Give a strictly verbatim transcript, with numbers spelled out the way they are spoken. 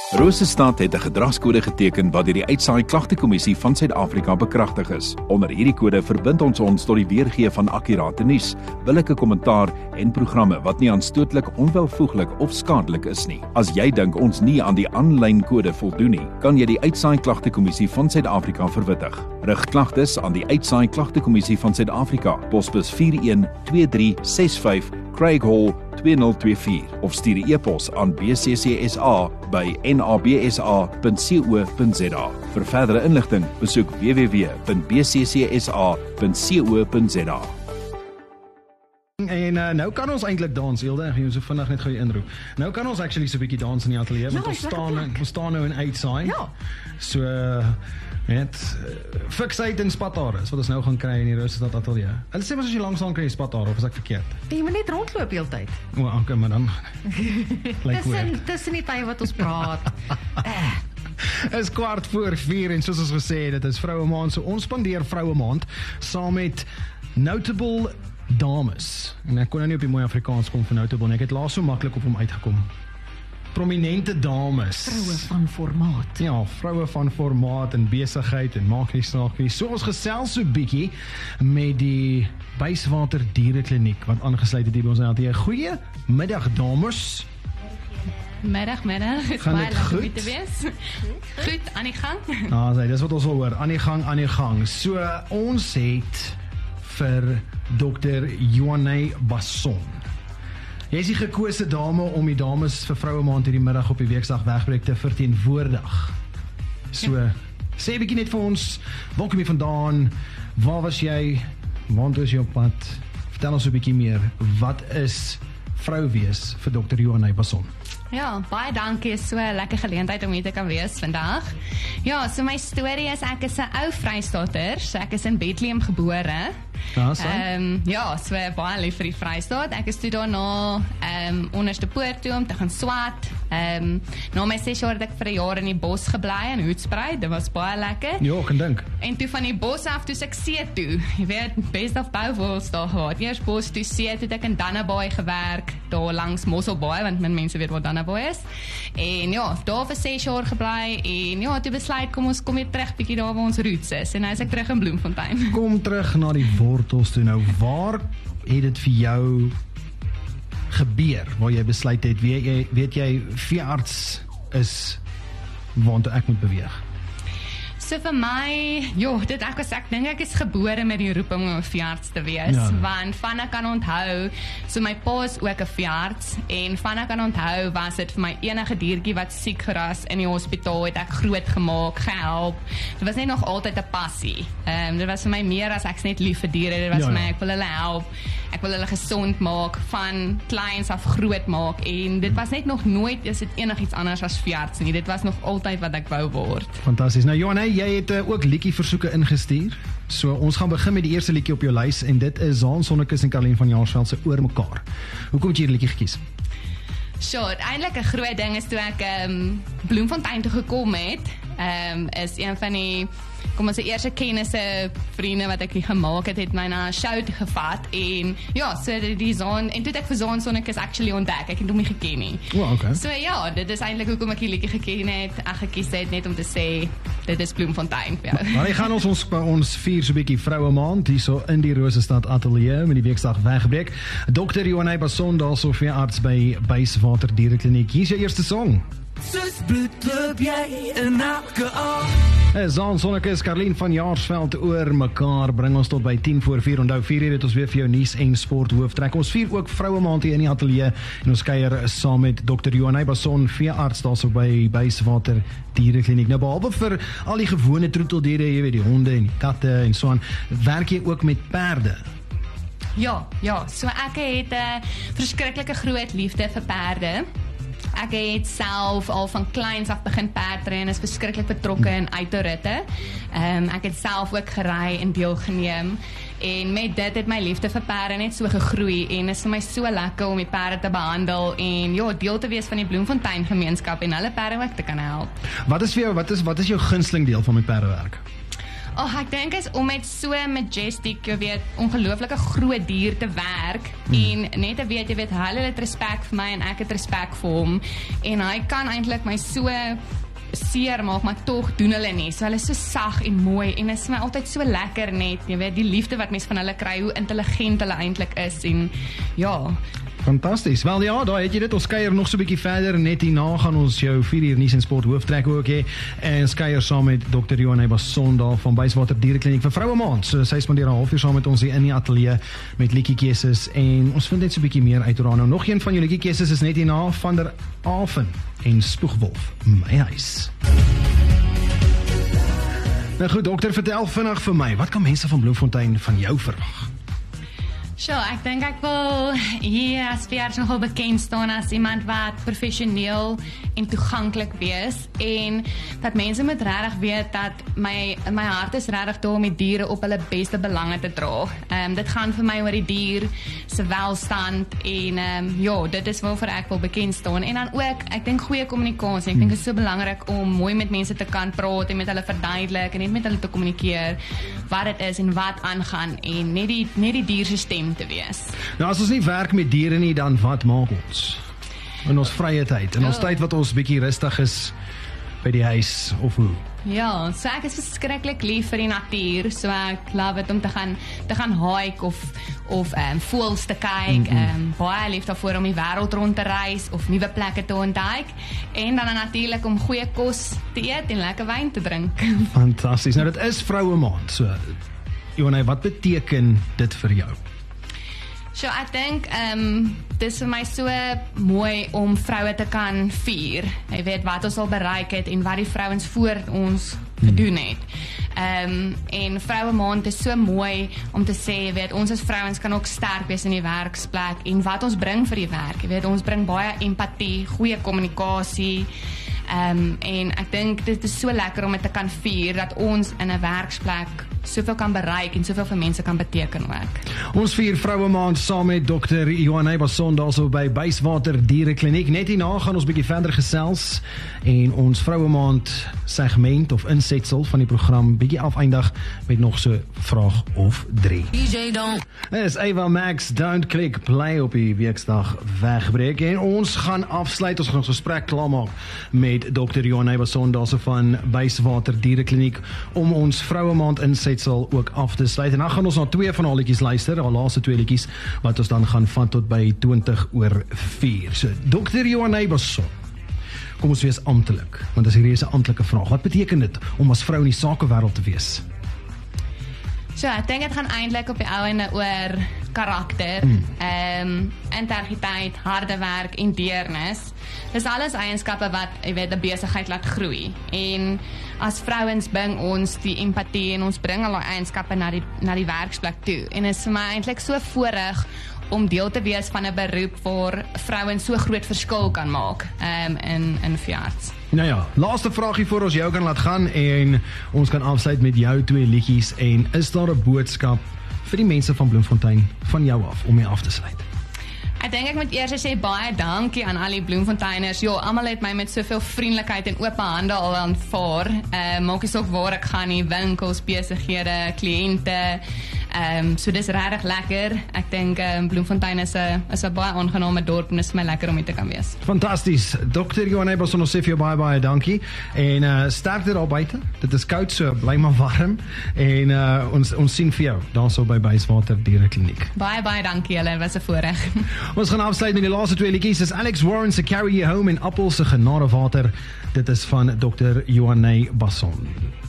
Rosestad het 'n gedragskode geteken wat deur die Uitsaai Klagtekommissie van Suid-Afrika bekragtig is. Onder hierdie kode verbind ons ons tot die weergee van akkurate nuus, billike kommentaar en programme wat nie aanstootlik, onwelvoeglik of skadelik is nie. As jy dink ons nie aan die aanlyn kode voldoen nie, kan jy die Uitsaai Klagtekommissie van Suid-Afrika verwittig. Rig klagtes aan die Uitsaai Klagtekommissie van Suid-Afrika, posbus vier een twee drie ses vyf, Craig Hall twee nul twee vier of stuur 'n e-pos aan b c c s a by n a b s a punt co punt z a. Vir verdere inligting, besoek w w w punt b c c s a punt co punt z a. En uh, nou kan ons eintlik dans, Hilde, ek gaan jou so vinnig net gou inroep. Nou kan ons actually so 'n bietjie dans in die ateljee, want Ja, ons is lekker staan, plek. ons staan nou in Uitsaai. Ja. So, uh, net, uh, fiksheid en spathare is wat ons nou gaan kry in die Rosestad ateljee. Hulle sê maar as jy langs aan kry jy spathare, of is ek verkeerd? Jy moet net rondloop heeltyd. O, oh, okay, maar dan lyk Tussen werk. tussen die tye wat ons praat. Is kwart voor vier en soos ons gesê het, dit is Vroue Maand, so ons spandeer Vroue Maand saam met Notable Dames. En ek kon nou nie op die mooi Afrikaans kom vir Notable nie, ek het laas so maklik op hom uitgekom. Prominente dames. Vroue van formaat. Ja, vroue van formaat en besigheid en maak nie saak nie. So ons gesels so bietjie met die Buyswater Dierekliniek wat aangesluit het hier by ons ateljee. Goeie middag dames. Middag, middag. Het is Gaan baie dit lekker om goed? hier te wees. Goed, aan die gang. Nou, sê, dis wat ons wil hoor. Aan die gang, aan die gang. So ons het vir dokter Joanay Basson. Jy is die gekose dame om die dames vir Vroue Maand hierdie middag op die Weeksdag Wegbreek te verteenwoordig. So, ja. Sê 'n bietjie net vir ons, waar kom jy vandaan? Waar was jy? Waar is jy op pad? Vertel ons 'n bietjie meer. Wat is vrou wees vir dokter Joanay Basson? Ja, baie dankie, is so 'n lekker geleentheid om hier te kan wees vandag. Ja, so my storie is, ek is 'n ou Vrystater, so ek is in Bethlehem gebore. Ja, so. Ehm um, ja, so baie lief vir die Vrystaat. Ek is toe daarna ehm um, onderste poort toe om te gaan swat. Ehm um, na my ses jaar het ek vir 'n jaar in die bos gebly in Hoedspruit. Dit was baie lekker. Ja, ek kan dink. En toe van die bos af toe ek see toe. Jy weet, best of both daar gehad. Eers bos toe see, toe het ek in Dannebaai gewerk, daar langs Mosselbaai, want min mense weet wat Dannebaai is. En ja, daar vir ses jaar gebly en ja, toe besluit kom ons kom weer terug bietjie daar waar ons roots is. En nou is ek terug in Bloemfontein. Kom terug na die wortels toe nou. Waar het dit vir jou gebeur, waar jy besluit het, weet jy, weet jy veearts is waartoe ek moet beweeg? So vir my, joh, dit ek was, ek dink ek is gebore met die roeping om 'n veearts te wees, Ja. want van ek kan onthou, so my pa is ook 'n veearts, en van ek kan onthou was dit vir my enige diertjie wat siek geras in die hospitaal, het ek groot gemaak, gehelp. Dit was net nog altyd 'n passie. Ehm um, dit was vir my meer as ek's net lief vir diere, dit was Ja, vir my, ja. ek wil hulle help, ek wil hulle gesond maak, van kleins af groot maak, en dit was net nog nooit, is dit enigiets anders as veearts nie, dit was nog altyd wat ek wou word. Fantasties. Nou Johanay, jy het uh, ook liedjie versoeke ingestuur. So ons gaan begin met die eerste liedjie op jou lys en dit is Zaan Sonnekus en Karlien van Jaarsveld se Oor mekaar. Hoekom het jy hierdie liedjie gekies? Sure, eintlik 'n groot ding is toe ek um, Bloemfontein toe gekom het, um, is een van die, kom ons sê, eerste kennisse, vriende wat ek hier gemaak het, het my na 'n show toe gevat, en ja, so die, die Zaan, en toe het ek vir Zaan Sonnekus actually ontdek, ek het hom nie geken nie. O, oh, okay. So ja, dit is eintlik hoekom ek die liedjie geken het, ek gekies het, net om te sê, dit is Bloemfontein vir jou. Maar hy gaan ons ons, ons vier so 'n bietjie Vroue Maand hierso in die Rosestad ateljee met die Weeksdag Wegbreek. dokter Joanay Basson, daarso veearts by Buyswater Dierekliniek. Hier is jou eerste song. Soos bloed loop jy in elke aard. Zaan Sonnekus, Karlien van Jaarsveld Oor mekaar bring ons tot by tien voor vier. Onthou vier uur het ons weer vir jou nuus en sport hooftrek. Ons vier ook Vroue Maand hier in die ateljee en ons kuier saam met dokter Joanay Basson, veearts daarso by Buyswater Dierekliniek. Nou behalwe vir al die gewone troeteldiere, jy weet die honde en die katte en so aan, werk jy ook met perde. Ja, ja, so ek het 'n uh, verskriklike groot liefde vir perde. Ek het self al van kleins af begin perdry en is verskriklik betrokke in uitritte. Ehm um, ek het self ook gery en deelgeneem. En met dit het my liefde vir perde net so gegroei en is vir my so lekker om die perde te behandel en ja, deel te wees van die Bloemfontein gemeenskap en hulle perde ook te kan help. Wat is vir jou, wat is wat is jou gunsteling deel van met perdewerk? Oh, ek dink is om met so majestic, jy weet, ongelooflike groot dier te werk mm. en net te weet, jy weet, hulle het respek vir my en ek het respek vir hom en hy kan eintlik my so seer maak, maar tog doen hulle nie. So hulle is so sag en mooi en is my altyd so lekker net, jy weet, die liefde wat mens van hulle kry, hoe intelligent hulle eintlik is en ja. Fantasties. Wel ja, daar het jy dit. Ons kuier nog so 'n bietjie verder. Net hierna gaan ons jou vier uur nuus en sport hooftrek ook hê. En ons kuier saam met dokter Johan Basson daar van Byswater Dierekliniek vir vroue maand. So sy spandeer 'n halfuur saam met ons hier in die ateljee met liedjiekeuses en ons vind net so 'n bietjie meer uit oor haar. Nou nog een van jou liedjiekeuses is net hierna van der Aven en Spoegwolf, My Huis. Nou goed, dokter, vertel vinnig vir my, wat kan mense van Bloemfontein van jou verwag? So, ek dink ek wil hier as Piers nogal bekend staan as iemand wat professioneel en toeganklik wees en dat mense moet regtig weet dat my my hart is regtig daar om die diere op hulle beste belange te dra. Um, dit gaan vir my oor die dier se welstand en um, ja, dit is waarvoor ek wil bekend staan en dan ook, ek dink goeie kommunikasie. Ek dink dit is so belangrik om mooi met mense te kan praat en met hulle verduidelik en net met hulle te kommunikeer wat dit is en wat aangaan en net die net die dier se stem te wees. Nou as ons nie werk met diere nie, dan wat maak ons? In ons vrye tyd, in ons oh. tyd wat ons bietjie rustig is by die huis, of hoe? Ja, so ek is verskriklik lief vir die natuur, so ek love het om te gaan te gaan hike of of um, voëls te kyk, mm-hmm. um, baie lief daarvoor om die wêreld rond te reis of nuwe plekke te ontdek en dan natuurlik om goeie kos te eet en lekker wyn te drink. Fantasties. Nou dit is vroue maand, so Johan, wat beteken dit vir jou? So ek dink, um, dit is vir my so mooi om vroue te kan vier. Jy weet wat ons al bereik het en wat die vrouens voor ons gedoen het. Um, en vroue maand is so mooi om te sê, jy weet, ons as vrouens kan ook sterk wees in die werksplek en wat ons bring vir die werk. Jy weet, ons bring baie empatie, goeie kommunikasie. Um, en ek dink dit is so lekker om dit te kan vier dat ons in 'n werksplek soveel kan bereik en soveel vir mense kan beteken ook. Ons vier vroue maand saam met dokter Johan Basson daarso by Byswater Dierekliniek. Net hierna gaan ons bietjie verder gesels en ons vroue maand segment of insetsel van die program bietjie afeindig met nog so vraag of drie. D J don't. Is Ava Max Don't Click Play op die weeksdag wegbreek en ons gaan afsluit, ons gaan ons gesprek klaarmaak met dokter Johan Basson daarso van Byswater Dierekliniek om ons vroue maand insetsel ook af te sluit. En dan gaan ons na twee van haar liedjies luister, haar laaste twee liedjies wat ons dan gaan vat tot by twintig oor vier. So, dokter Johan Basson, kom ons wees amptelik, want dit is hierdie 'n amptelike vraag. Wat beteken dit om as vrou in die sakewêreld te wees? So, ek dink dit gaan eintlik op die ou ende oor karakter, mm. um, integriteit, harde werk en deernis. Dis alles eienskappe wat, jy weet, 'n besigheid laat groei. En as vrouens bring ons die empatie en ons bring al daai eienskappe na die na die werksplek toe. En is vir my eintlik so voorreg om deel te wees van 'n beroep waar vrouens so groot verskil kan maak um, in in veearts. Nou ja, laaste vraagie voor ons jou kan laat gaan en ons kan afsluit met jou twee liedjies en is daar 'n boodskap vir die mense van Bloemfontein van jou af om mee af te sluit? Ek dink ek moet eers sê baie dankie aan al die Bloemfonteiners. Jo, almal het my met soveel vriendelikheid en oop hande al aanvaar. Uh, maak nie saak waar ek gaan nie, winkels, besighede, kliënte. Um, so dis regtig lekker. Ek dink um, Bloemfontein is 'n is 'n baie aangename dorp en dit is my lekker om hier te kan wees. Fantasties. dokter Johan Basson, ons sê vir jou baie baie dankie. En uh, sterkte daar buite. Dit is koud, so bly maar warm. En uh, ons ons sien vir jou daarso by Byswater Dierekliniek. Baie baie dankie julle, was 'n voorreg. Ons gaan afsluit met die laaste twee liedjies. Dis Alex Warren se Carry You Home en Appel se Genadewater. Dit is van dokter Johan Basson.